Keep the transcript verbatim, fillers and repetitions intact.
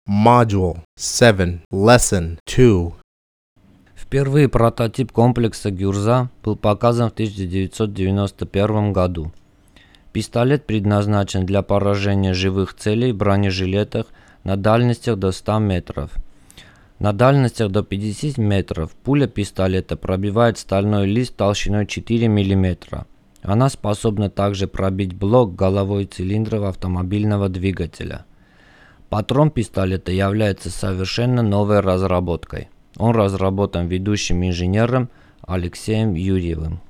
Module seven, Lesson two. Впервые прототип комплекса «Гюрза» был показан в тысяча девятьсот девяносто первом году. Пистолет предназначен для поражения живых целей в бронежилетах на дальностях до ста метров. На дальностях до пятидесяти метров пуля пистолета пробивает стальной лист толщиной четыре миллиметра. Она способна также пробить блок головой цилиндров автомобильного двигателя. Патрон пистолета является совершенно новой разработкой. Он разработан ведущим инженером Алексеем Юрьевым.